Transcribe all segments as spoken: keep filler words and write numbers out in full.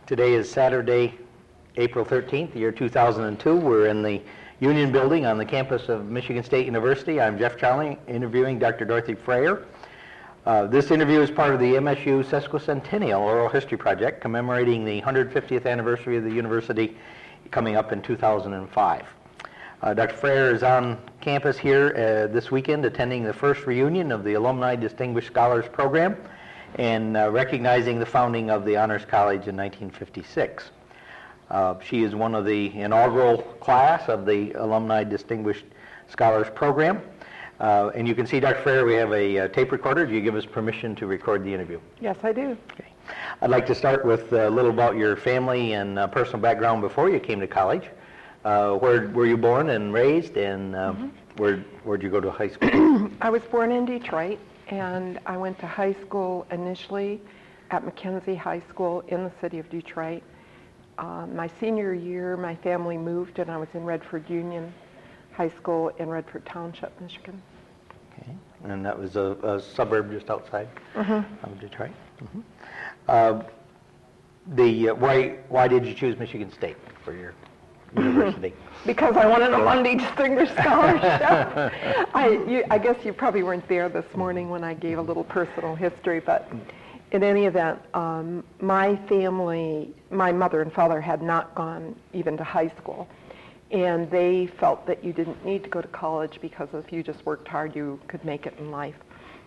Today is Saturday, April thirteenth, the year two thousand two. We're in the Union Building on the campus of Michigan State University. I'm Jeff Charlie, interviewing Doctor Dorothy Frayer. Uh, this interview is part of the M S U Sesquicentennial Oral History Project, commemorating the one hundred fiftieth anniversary of the university coming up in two thousand five. Uh, Doctor Frayer is on campus here uh, this weekend, attending the first reunion of the Alumni Distinguished Scholars Program and uh, recognizing the founding of the Honors College in nineteen fifty-six. Uh, she is one of the inaugural class of the Alumni Distinguished Scholars Program. Uh, and you can see, Doctor Frayer, we have a, a tape recorder. Do you give us permission to record the interview? Yes, I do. Okay. I'd like to start with a little about your family and uh, personal background before you came to college. Uh, where were you born and raised, and uh, mm-hmm. where where'd you go to high school? I was born in Detroit, and I went to high school initially at Mackenzie High School in the city of Detroit. Uh, my senior year, my family moved, and I was in Redford Union High School in Redford Township, Michigan. Okay, and that was a, a suburb just outside mm-hmm. of Detroit. Mm-hmm. Uh, the uh, why why did you choose Michigan State for your university? Because I wanted a Lundy Distinguished Scholarship. I, you, I guess you probably weren't there this morning when I gave a little personal history, but in any event, um, my family, my mother and father had not gone even to high school, and they felt that you didn't need to go to college because if you just worked hard, you could make it in life.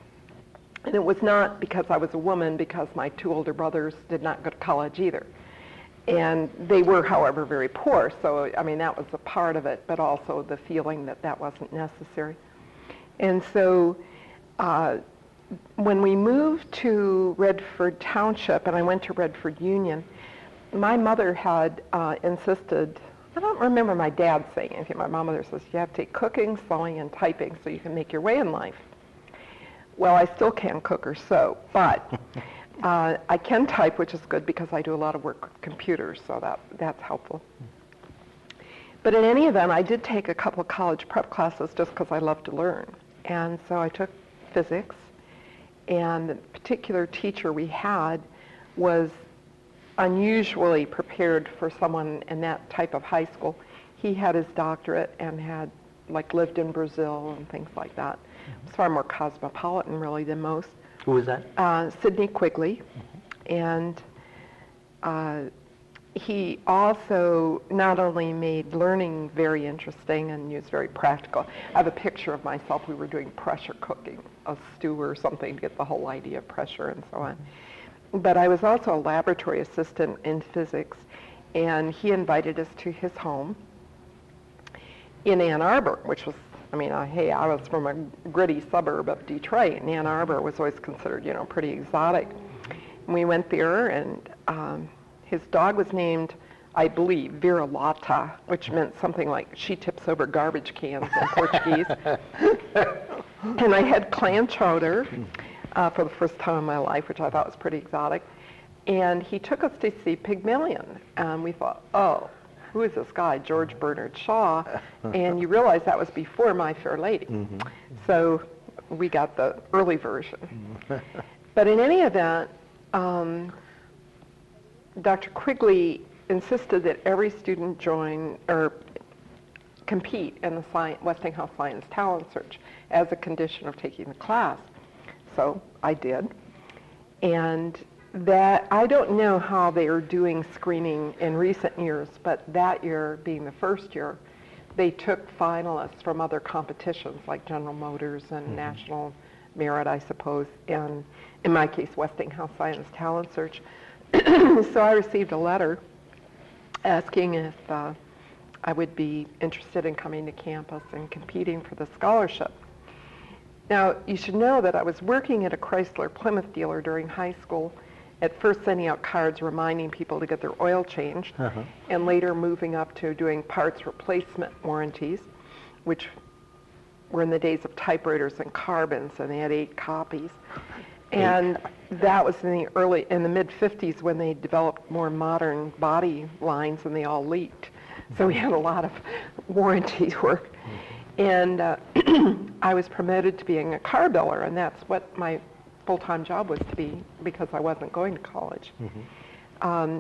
And it was not because I was a woman, because my two older brothers did not go to college either. And they were, however, very poor, so, I mean, that was a part of it, but also the feeling that that wasn't necessary. And so uh, when we moved to Redford Township, and I went to Redford Union, my mother had uh, insisted, I don't remember my dad saying anything, my mother says, you have to take cooking, sewing, and typing so you can make your way in life. Well, I still can't cook or sew, but Uh, I can type, which is good because I do a lot of work with computers, so that that's helpful. But in any event, I did take a couple of college prep classes just because I love to learn. And so I took physics, and the particular teacher we had was unusually prepared for someone in that type of high school. He had his doctorate and had like lived in Brazil and things like that. It was far more cosmopolitan really than most. Who was that? Uh, Sidney Quigley, mm-hmm. and uh, he also not only made learning very interesting and he was very practical. I have a picture of myself. We were doing pressure cooking, a stew or something to get the whole idea of pressure and so on. But I was also a laboratory assistant in physics, and he invited us to his home in Ann Arbor, which was I mean, uh, hey, I was from a gritty suburb of Detroit, and Ann Arbor was always considered, you know, pretty exotic. And we went there, and um, his dog was named, I believe, Vera Lata, which meant something like she tips over garbage cans in Portuguese. And I had clam chowder uh, for the first time in my life, which I thought was pretty exotic. And he took us to see Pygmalion, and we thought, oh, who is this guy, George Bernard Shaw? And you realize that was before My Fair Lady. Mm-hmm. So we got the early version. But in any event, um, Doctor Quigley insisted that every student join or compete in the sci- Westinghouse Science Talent Search as a condition of taking the class. So I did. And that I don't know how they are doing screening in recent years, but that year being the first year, they took finalists from other competitions like General Motors and mm-hmm. National Merit, I suppose, and in my case, Westinghouse Science Talent Search. So I received a letter asking if uh, I would be interested in coming to campus and competing for the scholarship. Now, you should know that I was working at a Chrysler Plymouth dealer during high school, at first sending out cards reminding people to get their oil changed, uh-huh. and later moving up to doing parts replacement warranties, which were in the days of typewriters and carbons, and they had eight copies. Eight. And that was in the early, in the mid fifties when they developed more modern body lines and they all leaked. So we had a lot of warranty work. Mm-hmm. And uh, I was promoted to being a car biller, and that's what my full-time job was to be because I wasn't going to college. Mm-hmm. Um,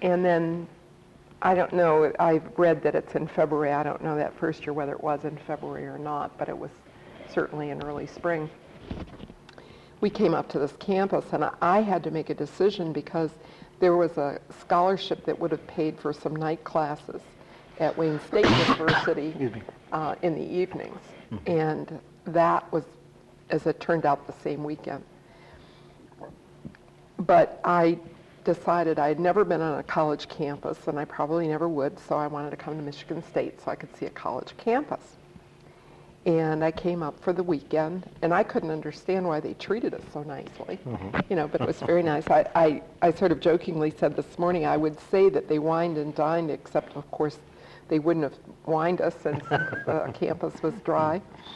and then, I don't know, I've read that it's in February. I don't know that first year whether it was in February or not, but it was certainly in early spring. We came up to this campus, and I had to make a decision because there was a scholarship that would have paid for some night classes at Wayne State University uh, in the evenings. Mm-hmm. And that was, as it turned out, the same weekend. But I decided I had never been on a college campus, and I probably never would, so I wanted to come to Michigan State so I could see a college campus. And I came up for the weekend, and I couldn't understand why they treated us so nicely, mm-hmm. you know, but it was very nice. I, I, I sort of jokingly said this morning, I would say that they wined and dined, except, of course, they wouldn't have wined us since the campus was dry.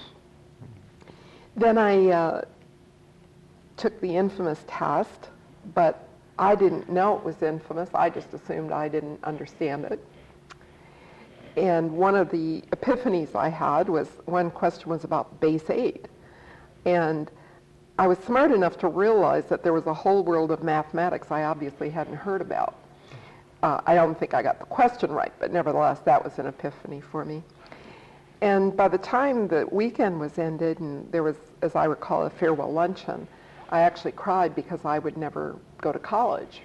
Then I uh, took the infamous test, but I didn't know it was infamous. I just assumed I didn't understand it. And one of the epiphanies I had was, one question was about base eight. And I was smart enough to realize that there was a whole world of mathematics I obviously hadn't heard about. Uh, I don't think I got the question right, but nevertheless, that was an epiphany for me. And by the time the weekend was ended, and there was, as I recall, a farewell luncheon, I actually cried because I would never go to college.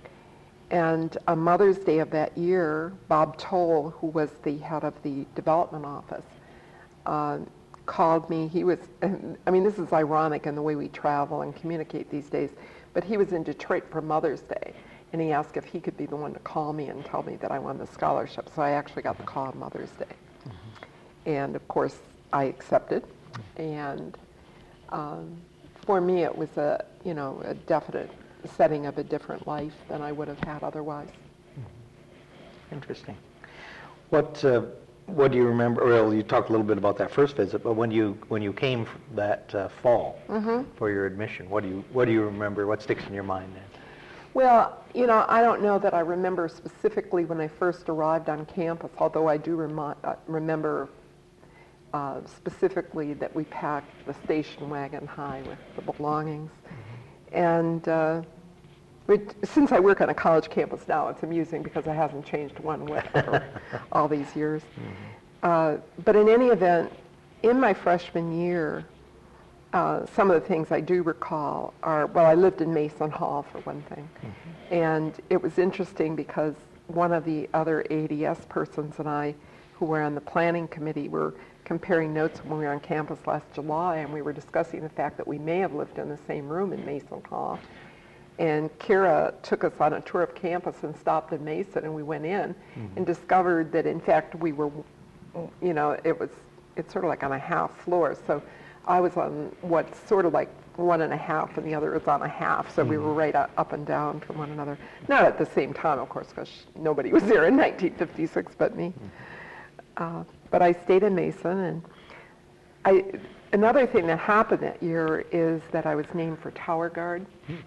And on Mother's Day of that year, Bob Toll, who was the head of the development office, uh, called me. He was, I mean, this is ironic in the way we travel and communicate these days, but he was in Detroit for Mother's Day, and he asked if he could be the one to call me and tell me that I won the scholarship. So I actually got the call on Mother's Day. Mm-hmm. And of course, I accepted. And um, for me, it was a, you know, a definite setting of a different life than I would have had otherwise. Mm-hmm. Interesting. What uh, what do you remember? Well, you talked a little bit about that first visit, but when you when you came that uh, fall mm-hmm. for your admission, what do you what do you remember? What sticks in your mind then? Well, you know, I don't know that I remember specifically when I first arrived on campus, although I do remi- uh, remember uh, specifically that we packed the station wagon high with the belongings. Mm-hmm. And uh, it, since I work on a college campus now, it's amusing because it hasn't changed one whit for all these years. Mm-hmm. Uh, but in any event, in my freshman year, Uh, some of the things I do recall are, well, I lived in Mason Hall for one thing. Mm-hmm. And it was interesting because one of the other A D S persons and I, who were on the planning committee, were comparing notes when we were on campus last July, and we were discussing the fact that we may have lived in the same room in Mason Hall. And Kira took us on a tour of campus and stopped in Mason, and we went in mm-hmm. and discovered that, in fact, we were, you know, it was, it's sort of like on a half floor. So I was on what's sort of like one and a half, and the other was on a half, so mm-hmm. we were right up and down from one another. Not at the same time, of course, because nobody was there in nineteen fifty-six but me. Mm-hmm. Uh, but I stayed in Mason, and I, another thing that happened that year is that I was named for Tower Guard, mm-hmm.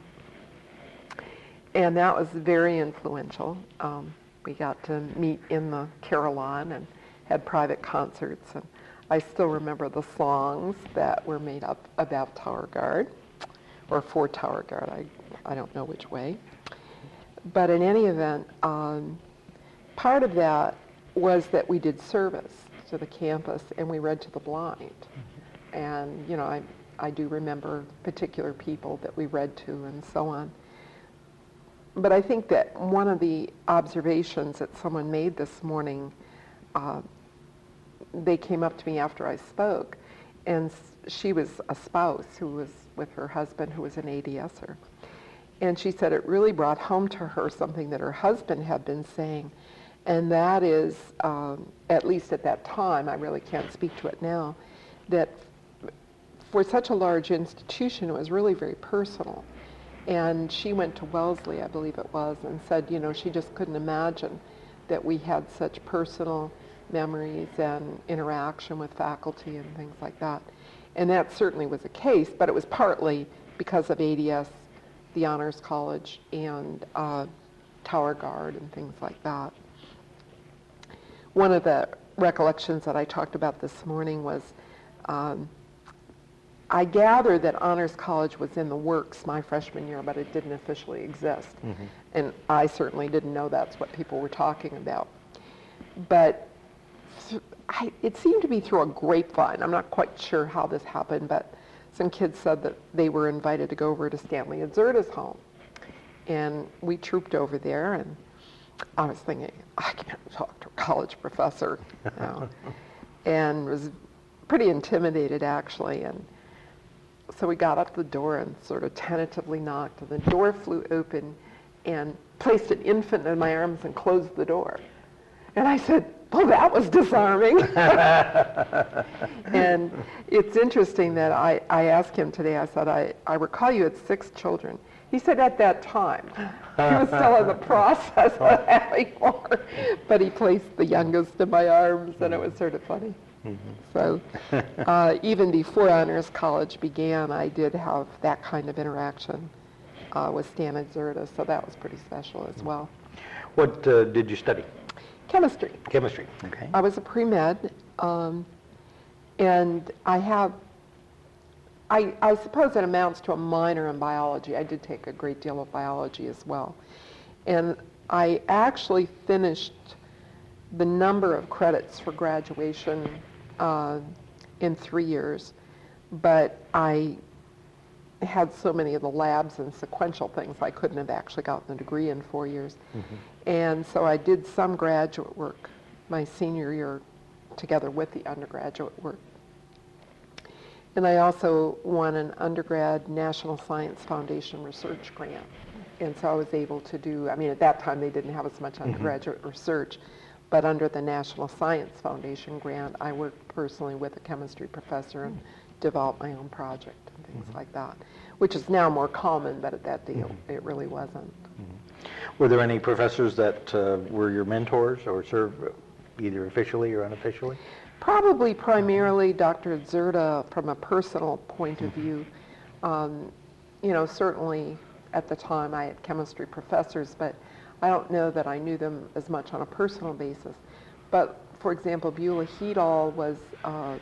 and that was very influential. Um, we got to meet in the Carillon and had private concerts, and I still remember the songs that were made up about Tower Guard, or for Tower Guard, I, I don't know which way. But in any event, um, part of that was that we did service to the campus and we read to the blind. Mm-hmm. And, you know, I, I do remember particular people that we read to and so on. But I think that one of the observations that someone made this morning, uh, they came up to me after I spoke, and she was a spouse who was with her husband who was an A D S er. And she said it really brought home to her something that her husband had been saying, and that is, um, at least at that time, I really can't speak to it now, that for such a large institution, it was really very personal. And she went to Wellesley, I believe it was, and said, you know, she just couldn't imagine that we had such personal memories and interaction with faculty and things like that. And that certainly was the case, but it was partly because of A D S, the Honors College, and uh, Tower Guard and things like that. One of the recollections that I talked about this morning was um, I gather that Honors College was in the works my freshman year, but it didn't officially exist. Mm-hmm. And I certainly didn't know that's what people were talking about. But th- I, it seemed to be through a grapevine. I'm not quite sure how this happened, but some kids said that they were invited to go over to Stanley Atzerda's home. And we trooped over there, and I was thinking, I can't talk to a college professor, you know, and was pretty intimidated, actually. And so we got up the door and sort of tentatively knocked, and the door flew open and placed an infant in my arms and closed the door. And I said, well, that was disarming. And it's interesting that I, I asked him today, I said, I, I recall you had six children. He said at that time. He was still in the process of having more. But he placed the youngest in my arms, and it was sort of funny. Mm-hmm. So uh, even before Honors College began, I did have that kind of interaction uh, with Stan Atzerda, so that was pretty special as well. What uh, did you study? Chemistry. Chemistry, okay. I was a pre-med, um, and I have, I, I suppose it amounts to a minor in biology. I did take a great deal of biology as well. And I actually finished the number of credits for graduation uh, in three years, but I had so many of the labs and sequential things I couldn't have actually gotten a degree in four years. Mm-hmm. And so I did some graduate work my senior year together with the undergraduate work. And I also won an undergrad National Science Foundation research grant. And so I was able to do, I mean, at that time they didn't have as much undergraduate mm-hmm. research, but under the National Science Foundation grant, I worked personally with a chemistry professor and developed my own project and things mm-hmm. like that, which is now more common, but at that day mm-hmm. it really wasn't. Mm-hmm. Were there any professors that uh, were your mentors or served either officially or unofficially? Probably primarily Doctor Atzerda from a personal point of view. Um, you know, certainly at the time I had chemistry professors, but I don't know that I knew them as much on a personal basis. But for example, Beulah Hedal was, uh,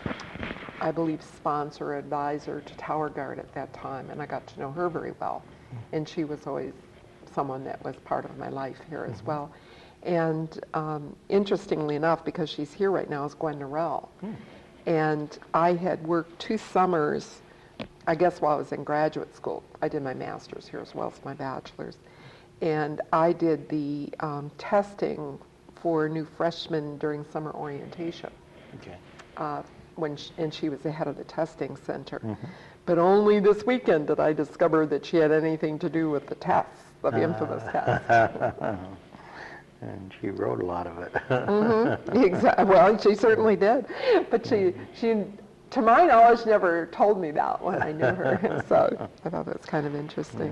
I believe, sponsor, advisor to Tower Guard at that time, and I got to know her very well. And she was always someone that was part of my life here as well. And um, interestingly enough, because she's here right now, is Gwen Norell. Mm. And I had worked two summers, I guess while I was in graduate school. I did my master's here as well as my bachelor's. And I did the um, testing for new freshmen during summer orientation. Okay. Uh, when she, and she was the head of the testing center. Mm-hmm. But only this weekend did I discover that she had anything to do with the tests, the uh, infamous tests. And she wrote a lot of it. mm-hmm. Exactly. Well, she certainly did. But she, she, to my knowledge, never told me that when I knew her. So I thought that was kind of interesting.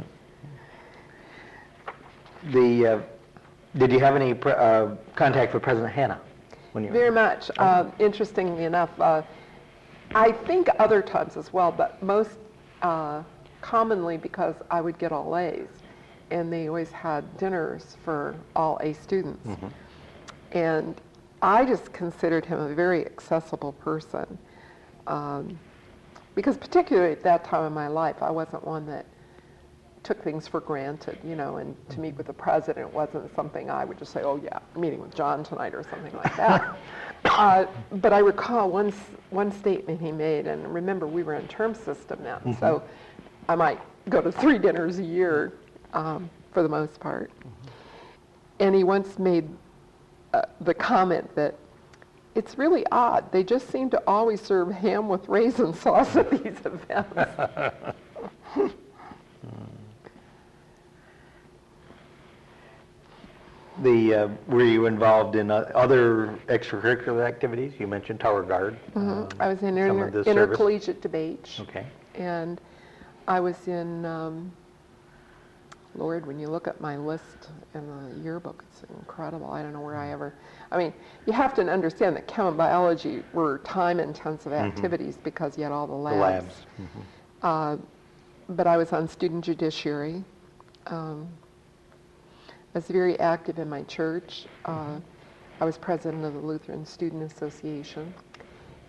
The uh, did you have any pre- uh, contact with President Hanna when you were Very much. Oh. Uh, interestingly enough, uh, I think other times as well, but most uh, commonly because I would get all A's. And they always had dinners for all A students. Mm-hmm. And I just considered him a very accessible person. Um, because particularly at that time in my life, I wasn't one that took things for granted, you know, and to meet with the president wasn't something I would just say, oh yeah, I'm meeting with John tonight or something like that. uh, but I recall one, one statement he made, and remember we were in term system then, mm-hmm. so I might go to three dinners a year. Um, for the most part. Mm-hmm. And he once made uh, the comment that it's really odd. They just seem to always serve ham with raisin sauce at these events. the uh, were you involved in uh, other extracurricular activities? You mentioned Tower Guard. Mm-hmm. Um, I was in inter- intercollegiate debates. Okay. And I was in... Um, Lord, when you look at my list in the yearbook, it's incredible. I don't know where I ever, I mean, you have to understand that chem and biology were time-intensive activities mm-hmm. because you had all the labs. The labs. Mm-hmm. Uh, but I was on student judiciary. Um, I was very active in my church. Uh, mm-hmm. I was president of the Lutheran Student Association.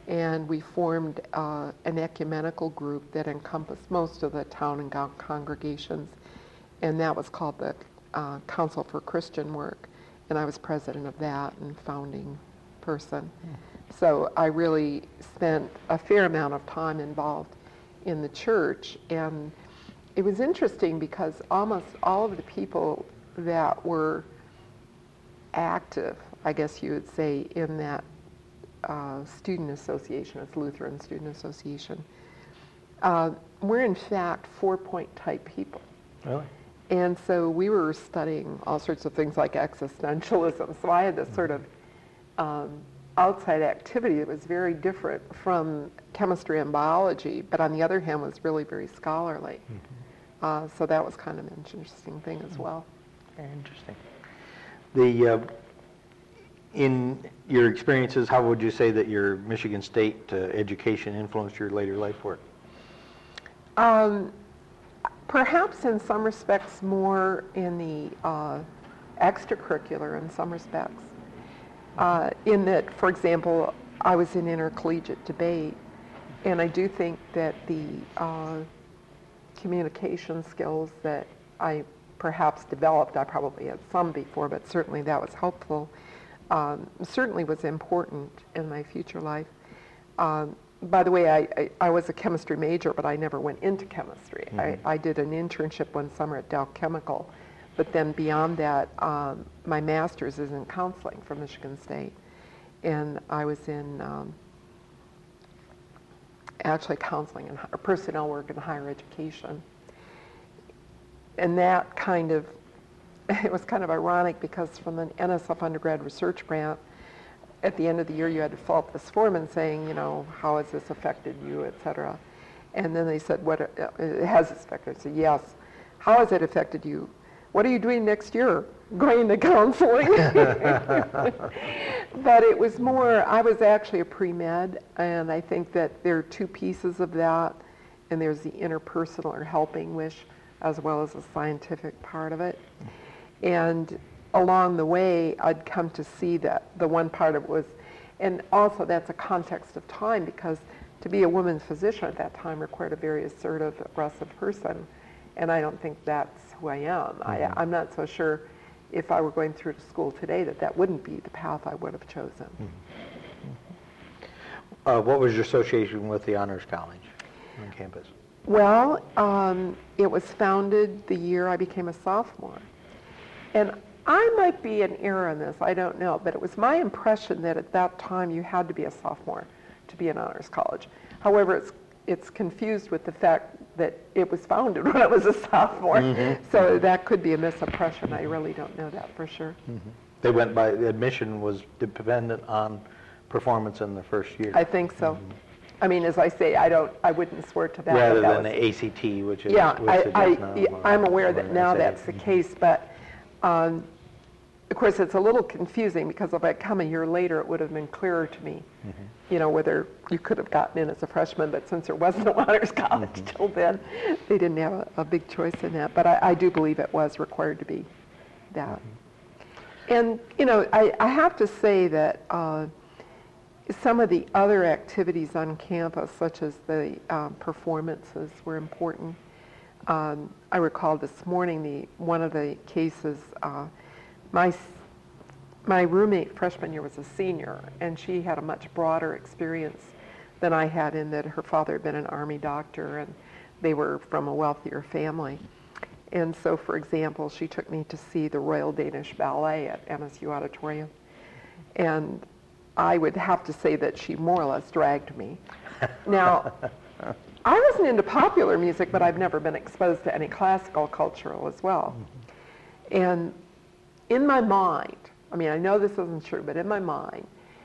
and we formed uh, an ecumenical group that encompassed most of the town and gown congregations, and that was called the uh, Council for Christian Work, and I was president of that and founding person. Mm. So I really spent a fair amount of time involved in the church, and it was interesting because almost all of the people that were active, I guess you would say, in that uh, student association, it's Lutheran Student Association, uh, were in fact four-point type people. Really? And so we were studying all sorts of things like existentialism. So I had this sort of um, outside activity that was very different from chemistry and biology, but on the other hand was really very scholarly. Mm-hmm. uh, so that was kind of an interesting thing as well. Very interesting. The uh, in your experiences, how would you say that your Michigan State uh, education influenced your later life work? Um, perhaps in some respects more in the uh, extracurricular in some respects. Uh, in that, for example, I was in intercollegiate debate, and I do think that the uh, communication skills that I perhaps developed, I probably had some before, but certainly that was helpful, um, certainly was important in my future life. Um, by the way, I, I, I was a chemistry major, but I never went into chemistry. Mm-hmm. I, I did an internship one summer at Dow Chemical. But then beyond that, um, my master's is in counseling from Michigan State. And I was in um, actually counseling and personnel work in higher education. And that kind of, it was kind of ironic because from an N S F undergrad research grant, at the end of the year you had to fill out this form and saying, you know, how has this affected you, et cetera. And then they said, what, it, it has affected. I said, yes. How has it affected you? What are you doing next year? Going to counseling. But it was more, I was actually a pre-med, and I think that there are two pieces of that, and there's the interpersonal or helping wish, as well as the scientific part of it. And along the way, I'd come to see that the one part of it was, and also that's a context of time, because to be a woman physician at that time required a very assertive, aggressive person, and I don't think that's who I am. Mm-hmm. I, I'm not so sure if I were going through to school today that that wouldn't be the path I would have chosen. Mm-hmm. Uh, what was your association with the Honors College on campus? Well, um, it was founded the year I became a sophomore. And I might be an error in this, I don't know, but it was my impression that at that time you had to be a sophomore to be an honors college. However, it's it's confused with the fact that it was founded when I was a sophomore. Mm-hmm. So that could be a misimpression. I really don't know that for sure. Mm-hmm. They went by, the admission was dependent on performance in the first year. I think so. Mm-hmm. I mean, as I say, I don't, I wouldn't swear to that. Rather that than was, the A C T, which is yeah, which I, I, now, yeah, I'm aware that now that's the case, but um, of course it's a little confusing because if I'd come a year later, it would have been clearer to me, mm-hmm. you know, whether you could have gotten in as a freshman, but since there was no honors college mm-hmm. till then, they didn't have a, a big choice in that. But I, I do believe it was required to be that. Mm-hmm. And, you know, I, I have to say that uh, some of the other activities on campus, such as the um, performances, were important. Um, I recall this morning, the one of the cases, uh, my my roommate freshman year was a senior, and she had a much broader experience than I had in that her father had been an Army doctor, and they were from a wealthier family. And so, for example, she took me to see the Royal Danish Ballet at M S U Auditorium, and I would have to say that she more or less dragged me. Now, I wasn't into popular music, but I've never been exposed to any classical cultural as well. Mm-hmm. And in my mind, I mean, I know this isn't true, but in my mind,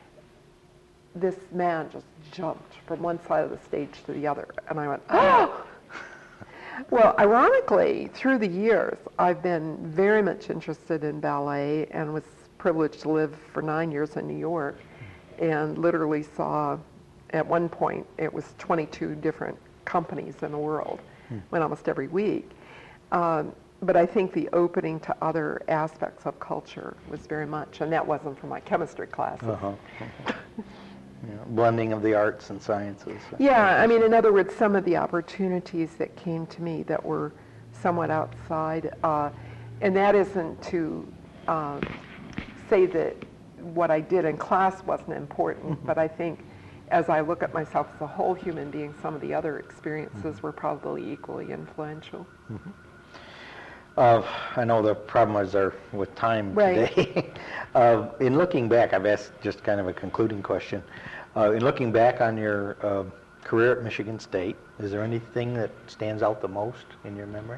this man just jumped from one side of the stage to the other, and I went, oh! Well, ironically, through the years, I've been very much interested in ballet and was privileged to live for nine years in New York, and literally saw, at one point, it was twenty-two different companies in the world, hmm. went almost every week. Um, but I think the opening to other aspects of culture was very much, and that wasn't from my chemistry classes. Uh-huh. you know, blending of the arts and sciences. Yeah, I mean, in other words, some of the opportunities that came to me that were somewhat outside, uh, and that isn't to uh, say that what I did in class wasn't important, mm-hmm. but I think as I look at myself as a whole human being, some of the other experiences mm-hmm. were probably equally influential. Mm-hmm. Uh, I know the problem is there with time right. today. uh, in looking back, I've asked just kind of a concluding question. Uh, in looking back on your uh, career at Michigan State, is there anything that stands out the most in your memory?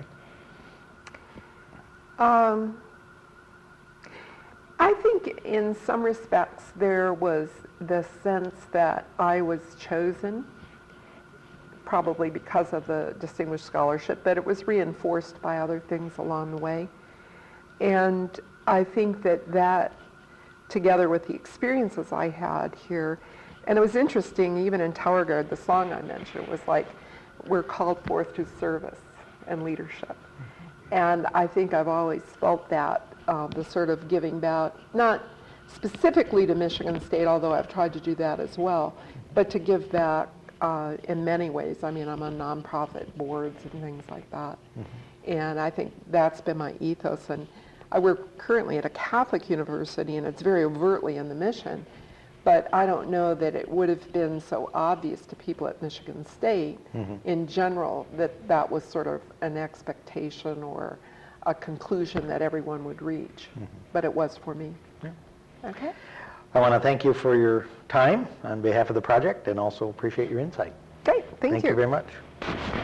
Um, I think in some respects there was the sense that I was chosen, probably because of the distinguished scholarship, but it was reinforced by other things along the way. And I think that that, together with the experiences I had here, and it was interesting, even in Tower Guard, the song I mentioned was like, we're called forth to service and leadership. And I think I've always felt that, uh, the sort of giving back, not specifically to Michigan State, although I've tried to do that as well, but to give back uh, in many ways. I mean, I'm on nonprofit boards and things like that. Mm-hmm. And I think that's been my ethos. And I work currently at a Catholic university, and it's very overtly in the mission. But I don't know that it would have been so obvious to people at Michigan State mm-hmm. in general that that was sort of an expectation or a conclusion that everyone would reach. Mm-hmm. But it was for me. Yeah. Okay. I want to thank you for your time on behalf of the project and also appreciate your insight. Great. Thank, thank you. you very much.